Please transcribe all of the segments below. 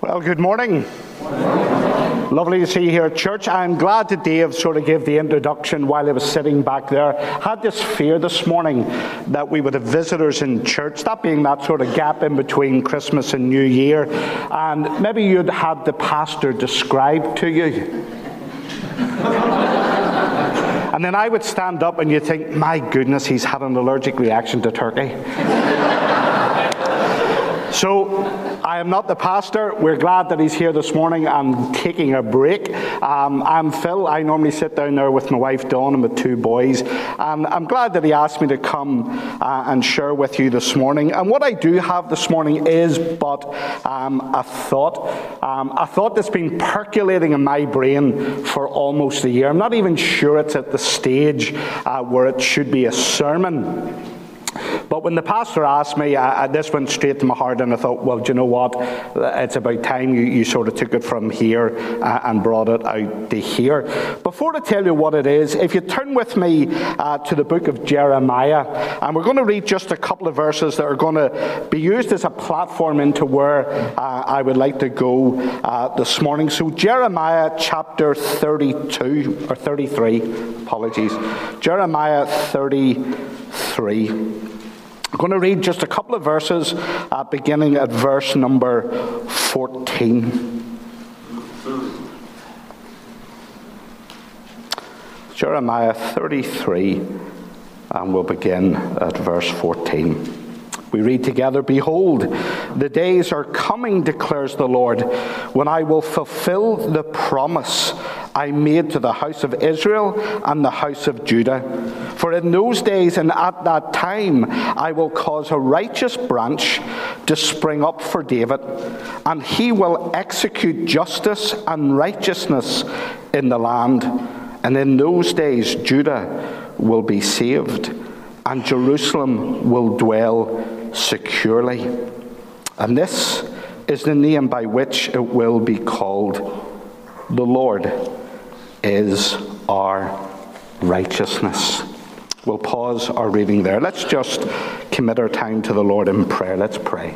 Well, good morning. Lovely to see you here at church. I'm glad that Dave sort of gave the introduction while I was sitting back there. I had this fear this morning that we would have visitors in church, that being that sort of gap in between Christmas and New Year, and maybe you'd had the pastor described to you. And then I would stand up and you'd think, my goodness, he's had an allergic reaction to turkey. So, I am not the pastor. We're glad that he's here this morning. I'm taking a break. I'm Phil. I normally sit down there with my wife Dawn and with two boys. And I'm glad that he asked me to come and share with you this morning. And what I do have this morning is but a thought that's been percolating in my brain for almost a year. I'm not even sure it's at the stage where it should be a sermon. But when the pastor asked me, this went straight to my heart, and I thought, well, do you know what? It's about time you sort of took it from here and brought it out to here. Before I tell you what it is, if you turn with me to the book of Jeremiah, and we're going to read just a couple of verses that are going to be used as a platform into where I would like to go this morning. So Jeremiah chapter 32, or 33, apologies. Jeremiah 33. I'm going to read just a couple of verses, beginning at verse number 14. Jeremiah 33, and we'll begin at verse 14. We read together, "Behold, the days are coming, declares the Lord, when I will fulfill the promise I made to the house of Israel and the house of Judah. For in those days and at that time I will cause a righteous branch to spring up for David, and he will execute justice and righteousness in the land. And in those days Judah will be saved, and Jerusalem will dwell securely. And this is the name by which it will be called: the Lord is our righteousness." We'll pause our reading there. Let's just commit our time to the Lord in prayer. Let's pray.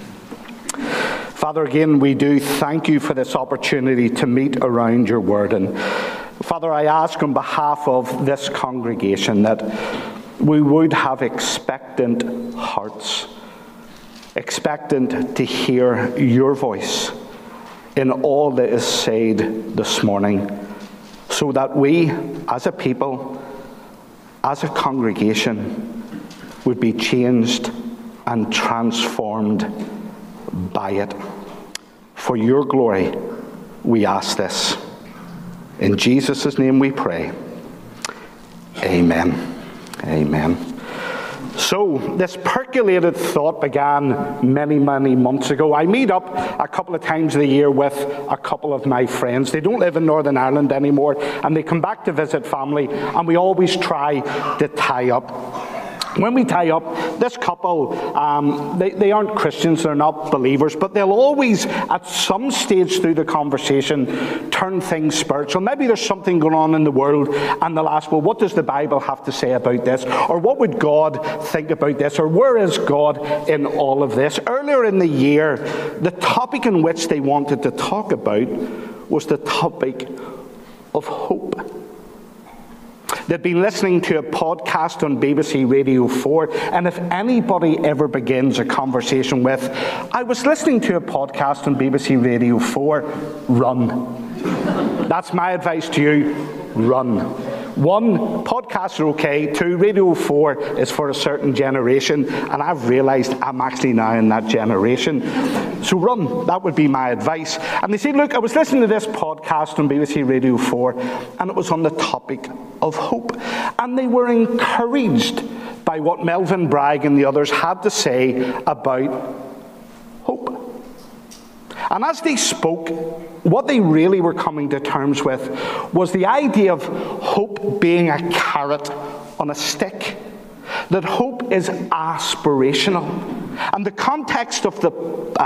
Father, again, we do thank you for this opportunity to meet around your word. And Father, I ask on behalf of this congregation that we would have expectant hearts, expectant to hear your voice in all that is said this morning, so that we, as a people, as a congregation, would be changed and transformed by it. For your glory, we ask this. In Jesus' name we pray. Amen. Amen. So, this percolated thought began many, many months ago. I meet up a couple of times a year with a couple of my friends. They don't live in Northern Ireland anymore, and they come back to visit family, and we always try to tie up. When we tie up, this couple, they aren't Christians, they're not believers, but they'll always, at some stage through the conversation, turn things spiritual. Maybe there's something going on in the world, and they'll ask, well, what does the Bible have to say about this? Or what would God think about this? Or where is God in all of this? Earlier in the year, the topic in which they wanted to talk about was the topic of hope. They'd been listening to a podcast on BBC Radio 4, and if anybody ever begins a conversation with, "I was listening to a podcast on BBC Radio 4, run. That's my advice to you, run. One, podcasts are okay. Two, Radio 4 is for a certain generation, and I've realised I'm actually now in that generation. So run, that would be my advice. And they said, look, I was listening to this podcast on BBC Radio 4, and it was on the topic of hope. And they were encouraged by what Melvin Bragg and the others had to say about hope. And as they spoke, what they really were coming to terms with was the idea of hope being a carrot on a stick. That hope is aspirational. And the context of the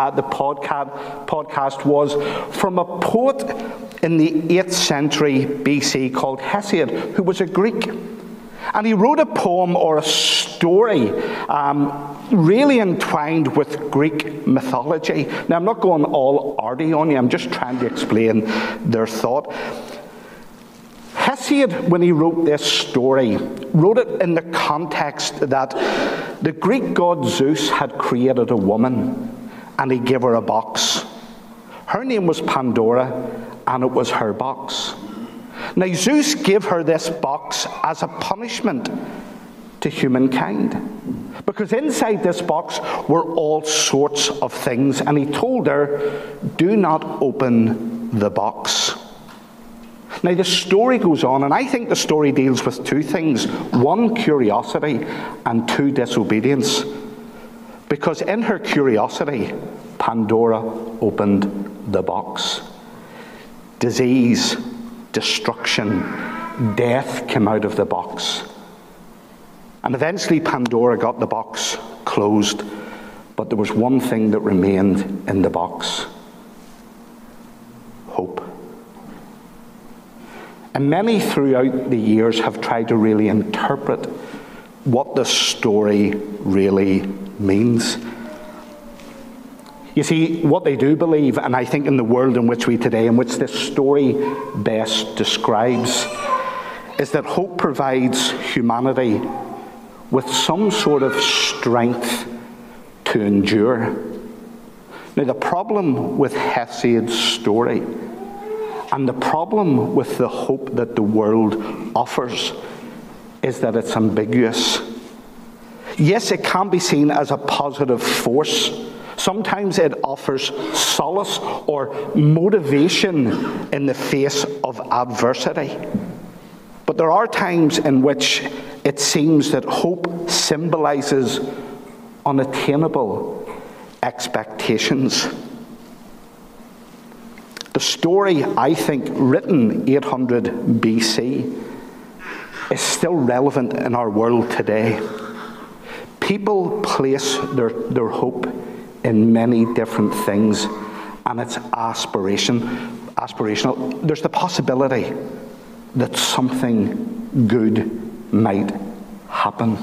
podcast was from a poet in the 8th century BC called Hesiod, who was a Greek. And he wrote a poem or a story really entwined with Greek mythology. Now, I'm not going all arty on you, I'm just trying to explain their thought. Hesiod, when he wrote this story, wrote it in the context that the Greek god Zeus had created a woman, and he gave her a box. Her name was Pandora, and it was her box. Now, Zeus gave her this box as a punishment to humankind, because inside this box were all sorts of things, and he told her, do not open the box. Now, the story goes on, and I think the story deals with two things. One, curiosity, and two, disobedience. Because in her curiosity, Pandora opened the box. Disease, destruction, death came out of the box. And eventually Pandora got the box closed, but there was one thing that remained in the box: hope. And many throughout the years have tried to really interpret what the story really means. You see, what they do believe, and I think in the world in which we today, in which this story best describes, is that hope provides humanity with some sort of strength to endure. Now, the problem with Hesiod's story, and the problem with the hope that the world offers, is that it's ambiguous. Yes, it can be seen as a positive force. Sometimes it offers solace or motivation in the face of adversity. But there are times in which it seems that hope symbolizes unattainable expectations. The story, I think, written 800 BC, is still relevant in our world today. People place their hope in many different things, and it's aspirational. There's the possibility that something good might happen.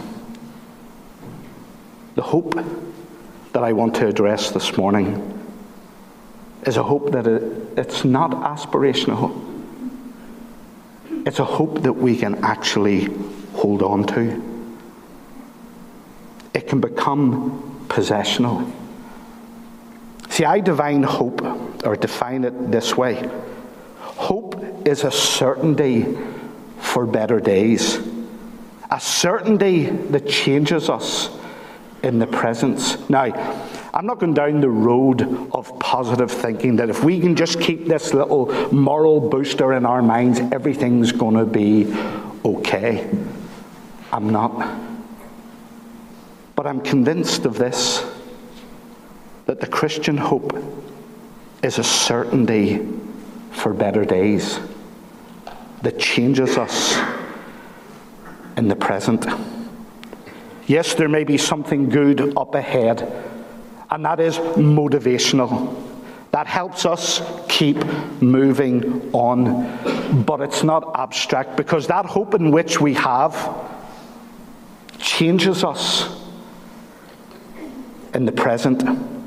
The hope that I want to address this morning is a hope that it's not aspirational. It's a hope that we can actually hold on to. It can become possessional. See, I define hope, or define it this way. Hope is a certainty for better days. A certainty that changes us in the present. Now, I'm not going down the road of positive thinking that if we can just keep this little moral booster in our minds, everything's going to be okay. I'm not. But I'm convinced of this, that the Christian hope is a certainty for better days that changes us in the present. Yes, there may be something good up ahead, and that is motivational. That helps us keep moving on. But it's not abstract, because that hope in which we have changes us in the present.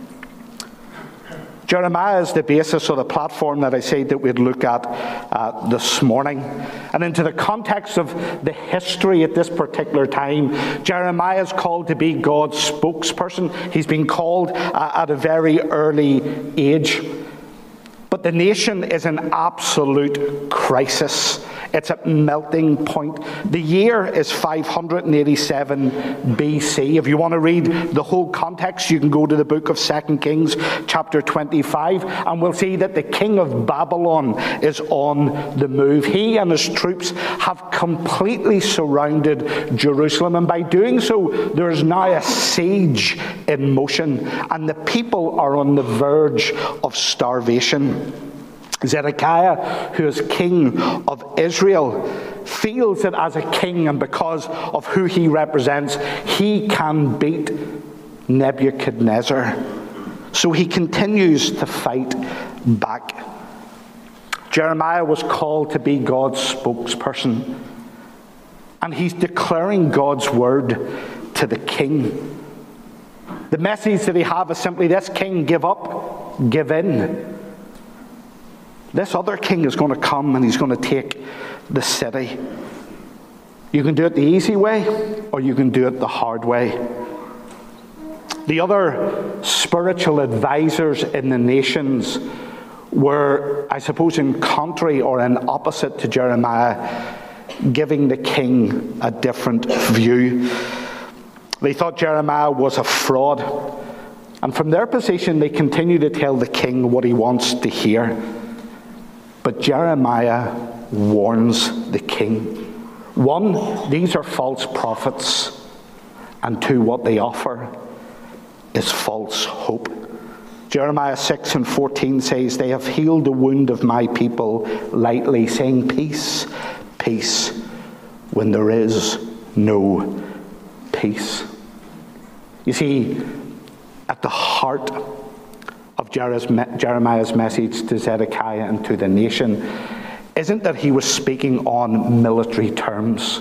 Jeremiah is the basis or the platform that I said that we'd look at this morning. And into the context of the history at this particular time, Jeremiah is called to be God's spokesperson. He's been called at a very early age. But the nation is in absolute crisis. It's at melting point. The year is 587 BC. If you want to read the whole context, you can go to the book of 2 Kings, chapter 25, and we'll see that the king of Babylon is on the move. He and his troops have completely surrounded Jerusalem, and by doing so, there is now a siege in motion, and the people are on the verge of starvation. Zedekiah, who is king of Israel, feels that as a king and because of who he represents, he can beat Nebuchadnezzar. So he continues to fight back. Jeremiah was called to be God's spokesperson, and he's declaring God's word to the king. The message that he have is simply this: king, give up, give in. This other king is going to come and he's going to take the city. You can do it the easy way, or you can do it the hard way. The other spiritual advisors in the nations were, I suppose, in contrary or in opposite to Jeremiah, giving the king a different view. They thought Jeremiah was a fraud. And from their position, they continue to tell the king what he wants to hear. But Jeremiah warns the king. One, these are false prophets. And two, what they offer is false hope. Jeremiah 6:14 says, they have healed the wound of my people lightly, saying peace, peace, when there is no peace. You see, at the heart of Jeremiah's message to Zedekiah and to the nation isn't that he was speaking on military terms.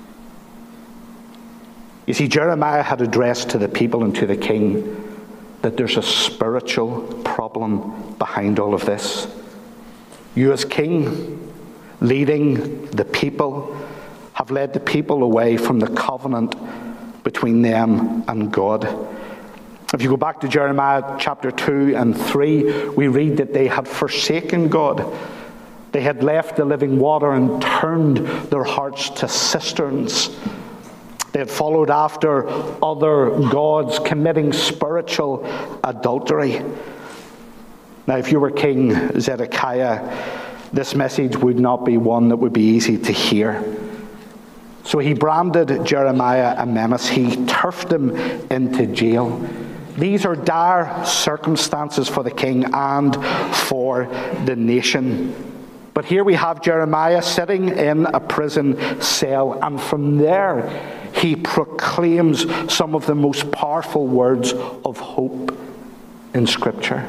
You see, Jeremiah had addressed to the people and to the king that there's a spiritual problem behind all of this. You as king, leading the people, have led the people away from the covenant between them and God. If you go back to Jeremiah chapter 2 and 3, we read that they had forsaken God. They had left the living water and turned their hearts to cisterns. They had followed after other gods, committing spiritual adultery. Now, if you were King Zedekiah, this message would not be one that would be easy to hear. So he branded Jeremiah a menace. He turfed him into jail. These are dire circumstances for the king and for the nation. But here we have Jeremiah sitting in a prison cell, and from there he proclaims some of the most powerful words of hope in Scripture.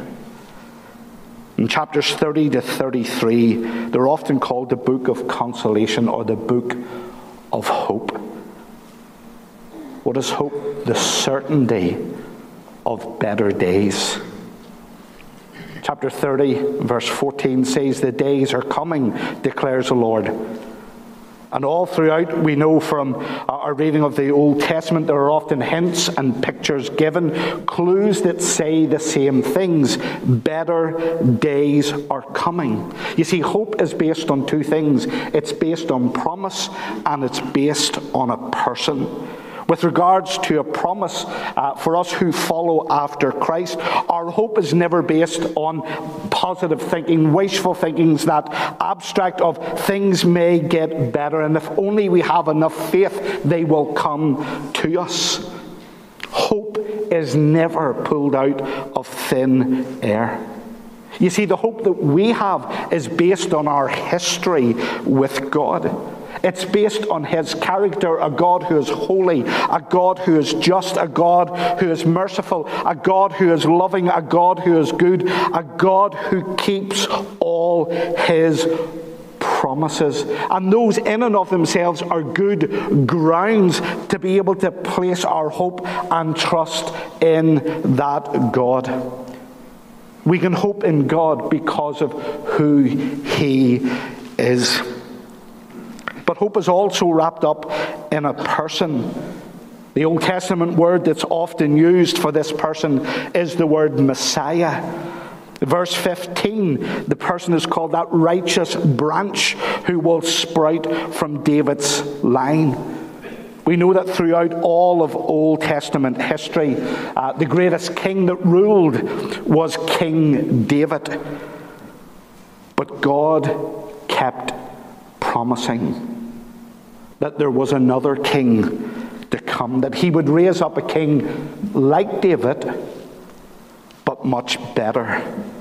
In chapters 30 to 33, they're often called the book of consolation or the book of hope. What is hope? The certainty of better days. Chapter 30, verse 14 says, the days are coming, declares the Lord. And all throughout, we know from our reading of the Old Testament, there are often hints and pictures given, clues that say the same things. Better days are coming. You see, hope is based on two things. It's based on promise, and it's based on a person. With regards to a promise, for us who follow after Christ, our hope is never based on positive thinking, wishful thinkings, that abstract of things may get better, and if only we have enough faith, they will come to us. Hope is never pulled out of thin air. You see, the hope that we have is based on our history with God. It's based on his character, a God who is holy, a God who is just, a God who is merciful, a God who is loving, a God who is good, a God who keeps all his promises. And those in and of themselves are good grounds to be able to place our hope and trust in that God. We can hope in God because of who he is. But hope is also wrapped up in a person. The Old Testament word that's often used for this person is the word Messiah. Verse 15, the person is called that righteous branch who will sprout from David's line. We know that throughout all of Old Testament history, the greatest king that ruled was King David. But God kept promising that there was another king to come, that he would raise up a king like David, but much better.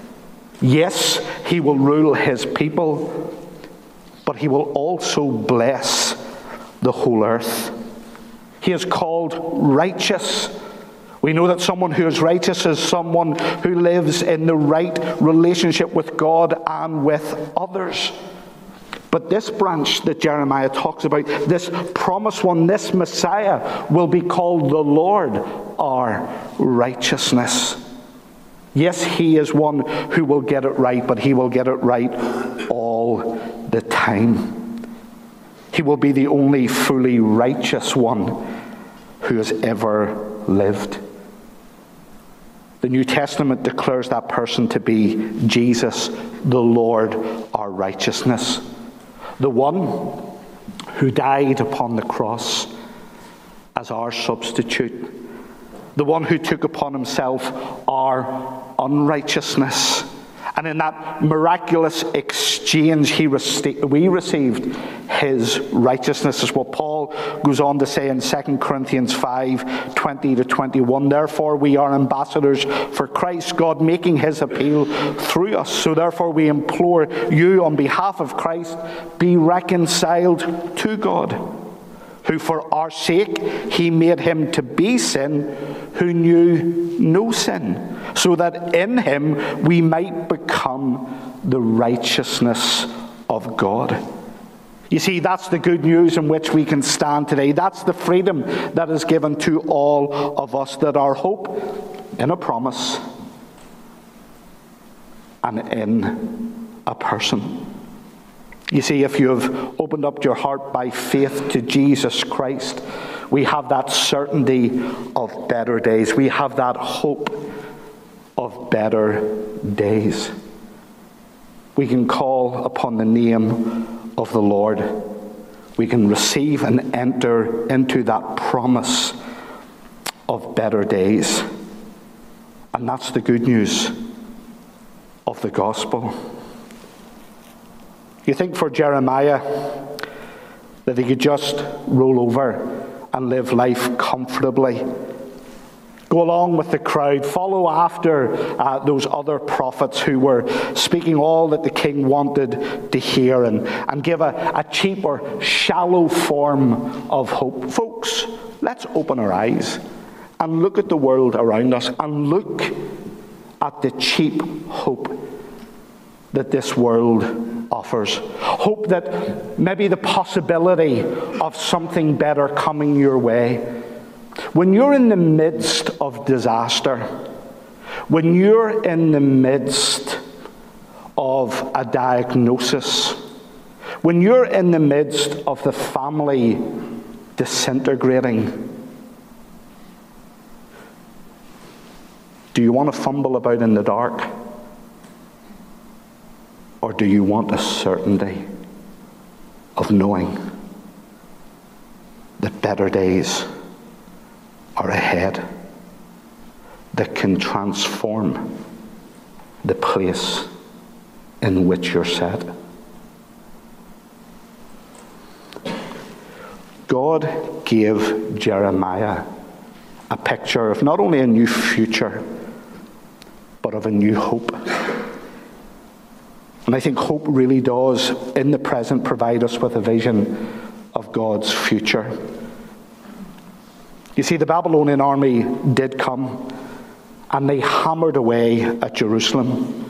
Yes, he will rule his people, but he will also bless the whole earth. He is called righteous. We know that someone who is righteous is someone who lives in the right relationship with God and with others. But this branch that Jeremiah talks about, this promised one, this Messiah, will be called the Lord our righteousness. Yes, he is one who will get it right, but he will get it right all the time. He will be the only fully righteous one who has ever lived. The New Testament declares that person to be Jesus, the Lord, our righteousness. The one who died upon the cross as our substitute. The one who took upon himself our unrighteousness. And in that miraculous exchange, we received his righteousness. Is what Paul goes on to say in 2 Corinthians 5:20-21. Therefore we are ambassadors for Christ, God making his appeal through us. So therefore we implore you on behalf of Christ, be reconciled to God, who for our sake he made him to be sin who knew no sin, so that in him we might become the righteousness of God. You see, that's the good news in which we can stand today. That's the freedom that is given to all of us, that our hope in a promise and in a person. You see, if you have opened up your heart by faith to Jesus Christ, we have that certainty of better days. We have that hope of better days. We can call upon the name of the Lord. We can receive and enter into that promise of better days. And that's the good news of the gospel. You think for Jeremiah that he could just roll over and live life comfortably, go along with the crowd, follow after those other prophets who were speaking all that the king wanted to hear, and give a cheap or shallow form of hope. Folks, let's open our eyes and look at the world around us and look at the cheap hope that this world offers. Hope that maybe the possibility of something better coming your way. When you're in the midst of disaster, when you're in the midst of a diagnosis, when you're in the midst of the family disintegrating, do you want to fumble about in the dark? Or do you want a certainty of knowing that better days are ahead, that can transform the place in which you're set? God gave Jeremiah a picture of not only a new future, but of a new hope. And I think hope really does, in the present, provide us with a vision of God's future. You see, the Babylonian army did come, and they hammered away at Jerusalem.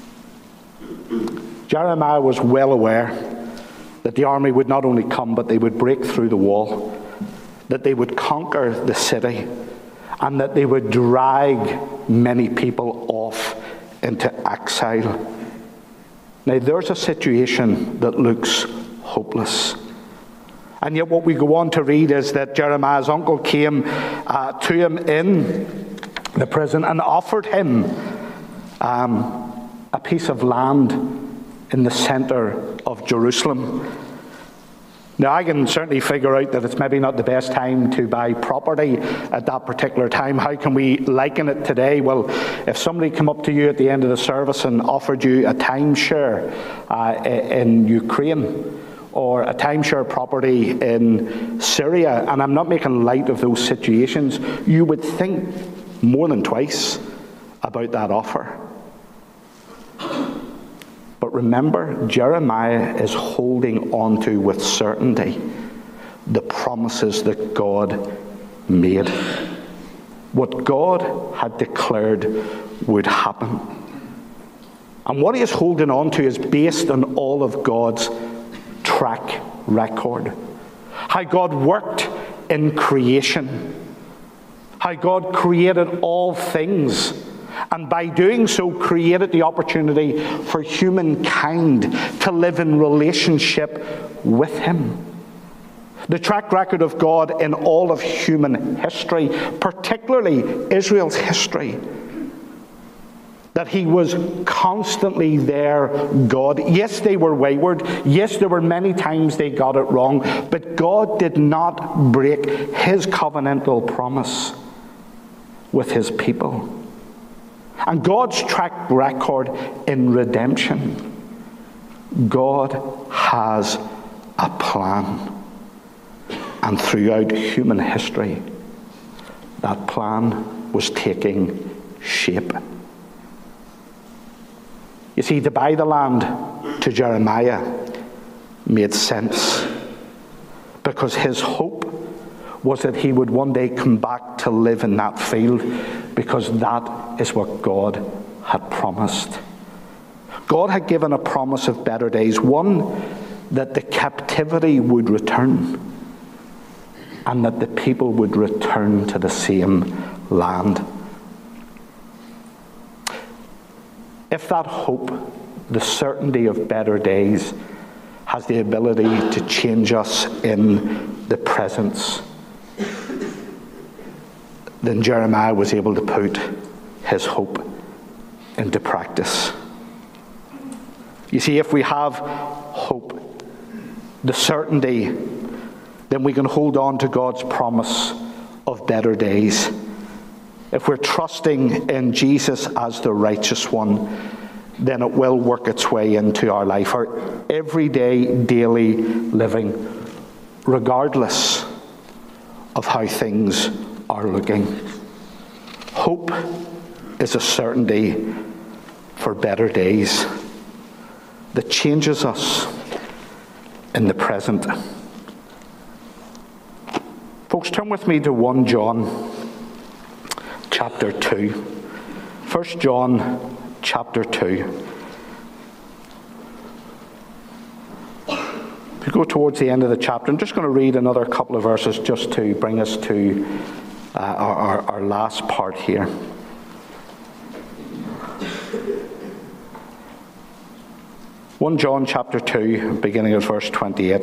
Jeremiah was well aware that the army would not only come, but they would break through the wall, that they would conquer the city, and that they would drag many people off into exile. Now, there's a situation that looks hopeless. And yet what we go on to read is that Jeremiah's uncle came to him in the prison and offered him a piece of land in the center of Jerusalem. Now, I can certainly figure out that it's maybe not the best time to buy property at that particular time. How can we liken it today? Well, if somebody came up to you at the end of the service and offered you a timeshare in Ukraine, or a timeshare property in Syria, and I'm not making light of those situations, you would think more than twice about that offer. But remember, Jeremiah is holding on to with certainty the promises that God made. What God had declared would happen. And what he is holding on to is based on all of God's track record. How God worked in creation. how God created all things, and by doing so created the opportunity for humankind to live in relationship with him. The track record of God in all of human history, particularly Israel's history, that he was constantly their God. Yes, they were wayward. Yes, there were many times they got it wrong. But God did not break his covenantal promise with his people. And God's track record in redemption, God has a plan. And throughout human history, that plan was taking shape. You see, to buy the land to Jeremiah made sense, because his hope was that he would one day come back to live in that field, because that is what God had promised. God had given a promise of better days, one that the captivity would return and that the people would return to the same land. If that hope, the certainty of better days, has the ability to change us in the presence, then Jeremiah was able to put his hope into practice. You see, if we have hope, the certainty, then we can hold on to God's promise of better days. If we're trusting in Jesus as the righteous one, then it will work its way into our life, our everyday, daily living, regardless of how things are looking. Hope is a certainty for better days that changes us in the present. Folks, turn with me to 1 John chapter 2. 1 John chapter 2. If we go towards the end of the chapter, I'm just going to read another couple of verses just to bring us to our last part here. One John chapter 2, beginning at verse 28.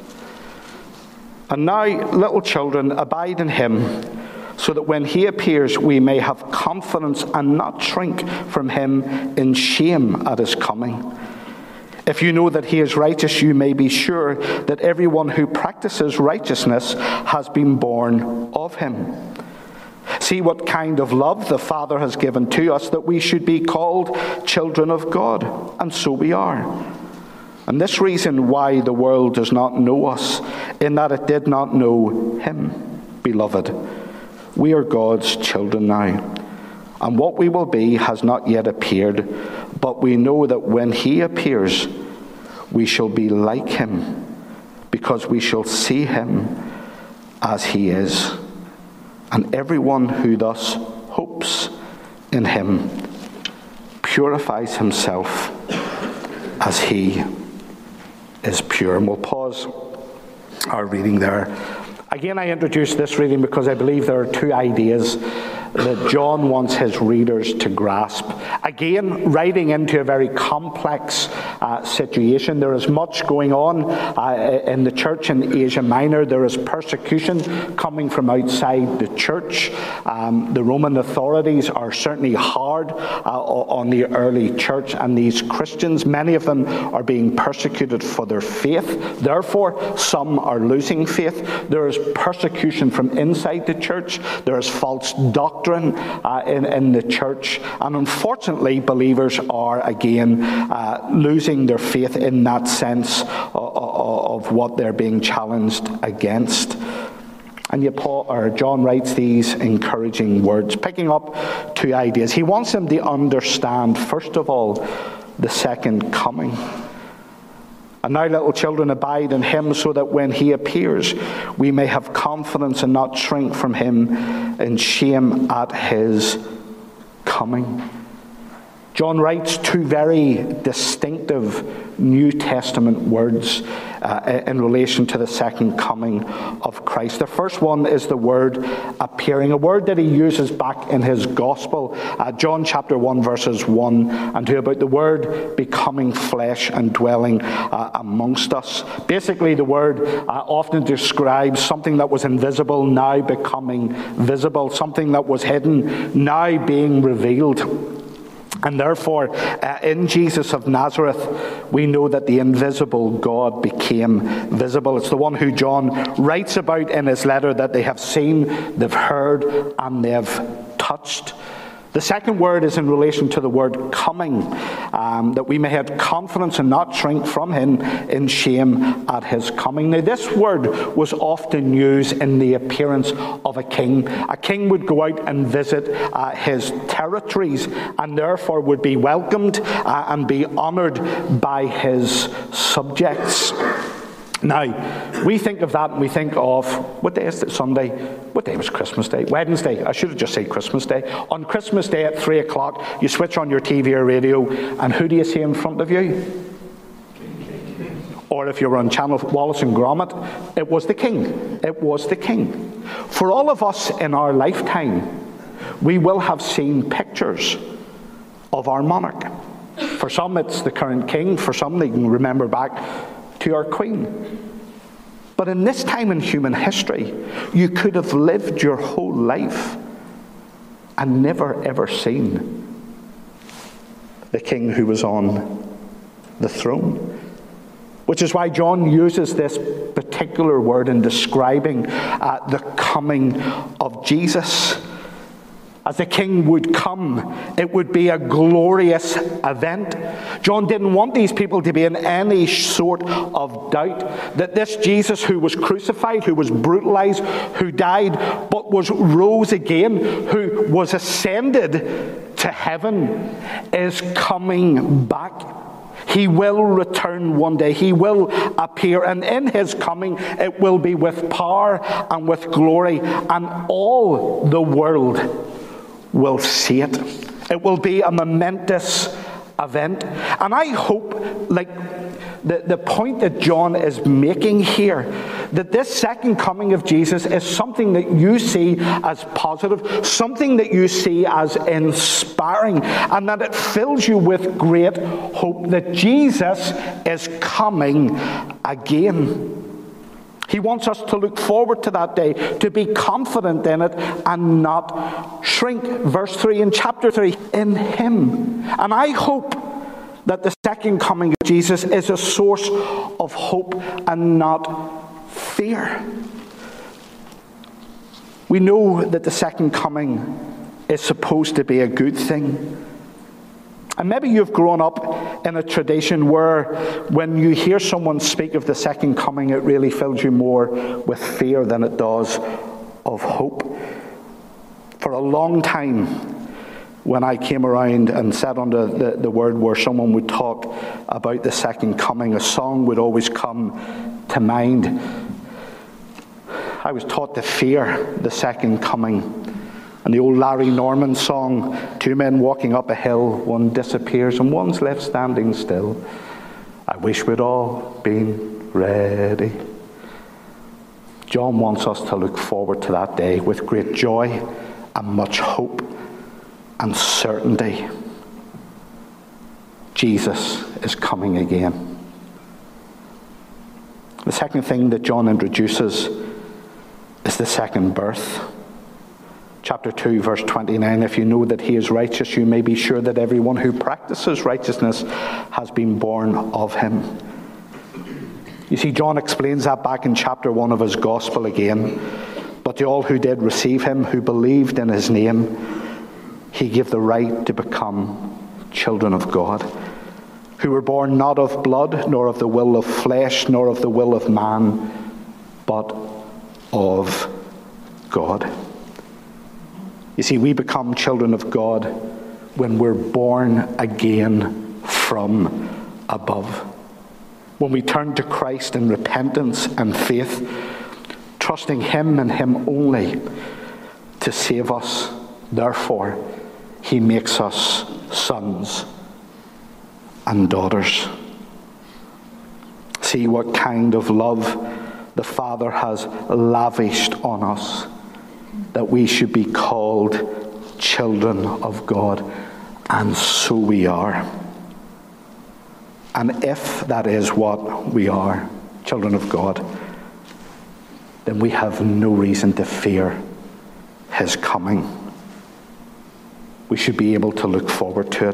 And now, little children, abide in him, so that when he appears we may have confidence and not shrink from him in shame at his coming. If you know that he is righteous, you may be sure that everyone who practices righteousness has been born of him. See what kind of love the Father has given to us, that we should be called children of God, and so we are. And this reason why the world does not know us, in that it did not know him. Beloved, we are God's children now, and what we will be has not yet appeared, but we know that when he appears, we shall be like him, because we shall see him as he is. And everyone who thus hopes in him purifies himself as he is pure. And we'll pause our reading there. Again, I introduced this reading because I believe there are two ideas that John wants his readers to grasp. Again, writing into a very complex situation. There is much going on in the church in Asia Minor. There is persecution coming from outside the church. The Roman authorities are certainly hard on the early church and these Christians. Many of them are being persecuted for their faith. Therefore, some are losing faith. There is persecution from inside the church. There is false doctrine in the church, and unfortunately believers are again losing their faith in that sense of what they're being challenged against. And yet John writes these encouraging words, picking up two ideas. He wants them to understand, first of all, the second coming. And now, little children, abide in him, so that when he appears, we may have confidence and not shrink from him in shame at his coming. John writes two very distinctive New Testament words in relation to the second coming of Christ. The first one is the word appearing, a word that he uses back in his gospel, John chapter 1 verses 1 and 2, about the word becoming flesh and dwelling amongst us. Basically, the word often describes something that was invisible now becoming visible, something that was hidden now being revealed. And therefore, in Jesus of Nazareth, we know that the invisible God became visible. It's the one who John writes about in his letter, that they have seen, they've heard, and they've touched. The second word is in relation to the word coming, that we may have confidence and not shrink from him in shame at his coming. Now, this word was often used in the appearance of a king. A king would go out and visit his territories, and therefore would be welcomed and be honoured by his subjects. Now, we think of that and we think of, what day is it? Sunday? What day was Christmas Day? Wednesday. I should have just said Christmas Day. On Christmas Day at 3 o'clock, you switch on your TV or radio, and who do you see in front of you? Or if you were on Channel Wallace and Gromit, it was the King. It was the King. For all of us in our lifetime, we will have seen pictures of our monarch. For some, it's the current king. For some, they can remember back to our Queen. But in this time in human history, you could have lived your whole life and never ever seen the king who was on the throne. Which is why John uses this particular word in describing the coming of Jesus. As the king would come, it would be a glorious event. John didn't want these people to be in any sort of doubt that this Jesus who was crucified, who was brutalized, who died, but was rose again, who was ascended to heaven, is coming back. He will return one day. He will appear. And in his coming, it will be with power and with glory. And all the world will see it. It will be a momentous event. And I hope, like the point that John is making here, that this second coming of Jesus is something that you see as positive, something that you see as inspiring, and that it fills you with great hope that Jesus is coming again. He wants us to look forward to that day, to be confident in it and not shrink. Verse 3 in chapter 3, in him. And I hope that the second coming of Jesus is a source of hope and not fear. We know that the second coming is supposed to be a good thing. And maybe you've grown up in a tradition where when you hear someone speak of the second coming, it really fills you more with fear than it does of hope. For a long time, when I came around and sat under the word where someone would talk about the second coming, a song would always come to mind. I was taught to fear the second coming. And the old Larry Norman song, two men walking up a hill, one disappears and one's left standing still. I wish we'd all been ready. John wants us to look forward to that day with great joy and much hope and certainty. Jesus is coming again. The second thing that John introduces is the second birth. Chapter 2, verse 29, if you know that he is righteous, you may be sure that everyone who practices righteousness has been born of him. You see, John explains that back in chapter 1 of his gospel again. But to all who did receive him, who believed in his name, he gave the right to become children of God, who were born not of blood, nor of the will of flesh, nor of the will of man, but of God. You see, we become children of God when we're born again from above. When we turn to Christ in repentance and faith, trusting him and him only to save us. Therefore, he makes us sons and daughters. See what kind of love the Father has lavished on us, that we should be called children of God, and so we are. And if that is what we are, children of God, then we have no reason to fear his coming. We should be able to look forward to it.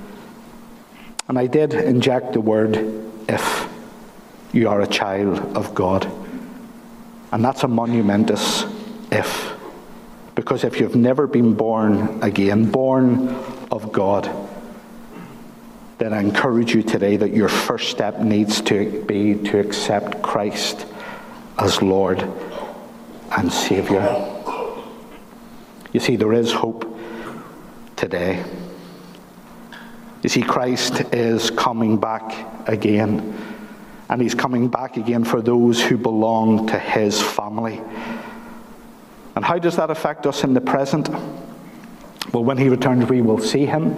And I did inject the word if you are a child of God. And that's a monumentous if. Because if you've never been born again, born of God, then I encourage you today that your first step needs to be to accept Christ as Lord and Saviour. You see, there is hope today. You see, Christ is coming back again. And he's coming back again for those who belong to his family. And how does that affect us in the present? Well, when he returns, we will see him.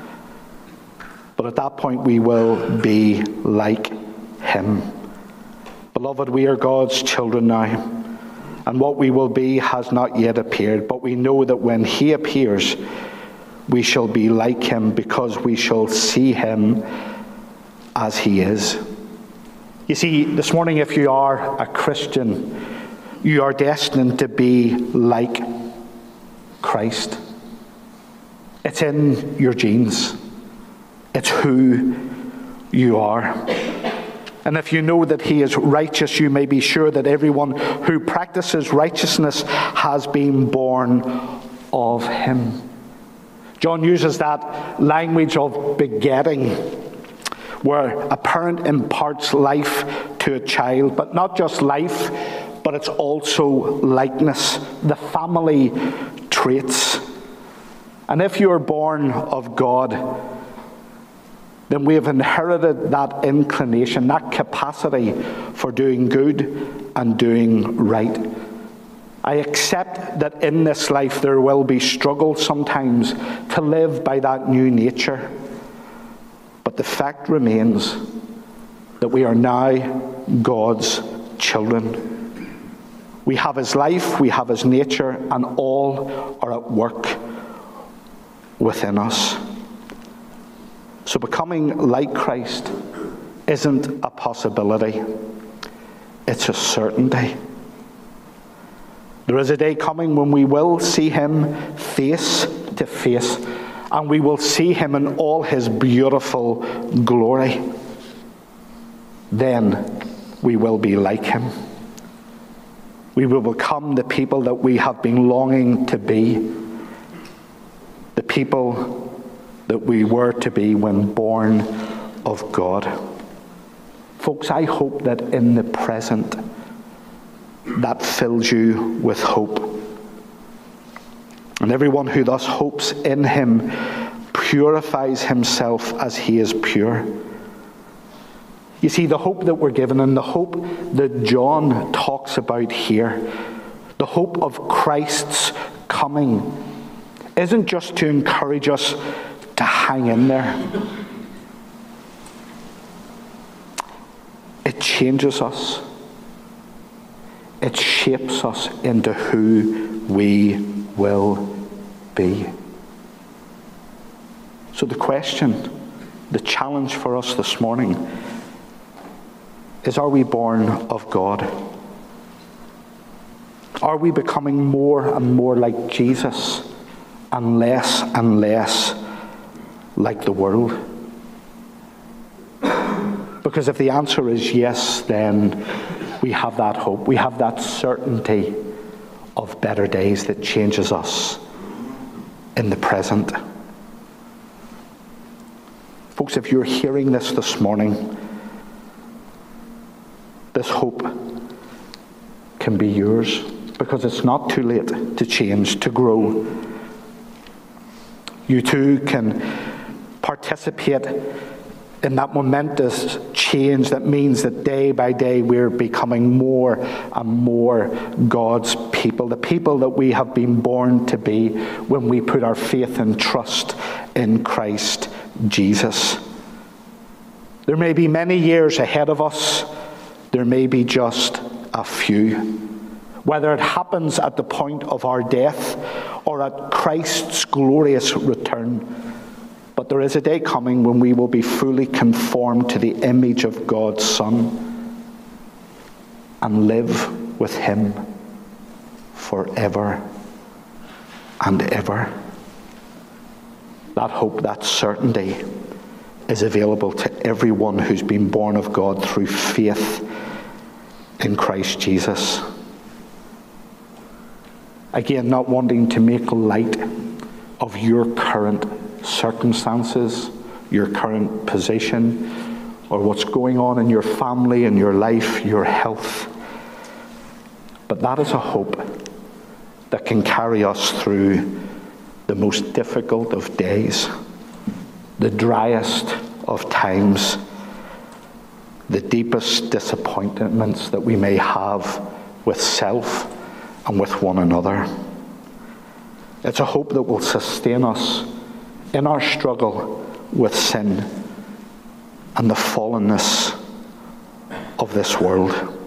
But at that point, we will be like him. Beloved, we are God's children now. And what we will be has not yet appeared. But we know that when he appears, we shall be like him, because we shall see him as he is. You see, this morning, if you are a Christian, you are destined to be like Christ. It's in your genes. It's who you are. And if you know that he is righteous, you may be sure that everyone who practices righteousness has been born of him. John uses that language of begetting, where a parent imparts life to a child, but not just life, but it's also likeness, the family traits. And if you're born of God, then we have inherited that inclination, that capacity for doing good and doing right. I accept that in this life there will be struggle sometimes to live by that new nature. But the fact remains that we are now God's children. We have his life, we have his nature, and all are at work within us. So becoming like Christ isn't a possibility, it's a certainty. There is a day coming when we will see him face to face, and we will see him in all his beautiful glory. Then we will be like him. We will become the people that we have been longing to be, the people that we were to be when born of God. Folks, I hope that in the present, that fills you with hope. And everyone who thus hopes in him purifies himself as he is pure. You see, the hope that we're given, and the hope that John talks about here, the hope of Christ's coming, isn't just to encourage us to hang in there. It changes us. It shapes us into who we will be. So the question, the challenge for us this morning is, are we born of God? Are we becoming more and more like Jesus and less like the world? Because if the answer is yes, then we have that hope. We have that certainty of better days that changes us in the present. Folks, if you're hearing this morning, this hope can be yours, because it's not too late to change, to grow. You too can participate in that momentous change change that means that day by day we're becoming more and more God's people, the people that we have been born to be when we put our faith and trust in Christ Jesus. There may be many years ahead of us. There may be just a few. Whether it happens at the point of our death or at Christ's glorious return. But there is a day coming when we will be fully conformed to the image of God's Son and live with him forever and ever. That hope, that certainty is available to everyone who's been born of God through faith in Christ Jesus. Again, not wanting to make light of your current circumstances, your current position, or what's going on in your family, in your life, your health. But that is a hope that can carry us through the most difficult of days, the driest of times, the deepest disappointments that we may have with self and with one another. It's a hope that will sustain us in our struggle with sin and the fallenness of this world.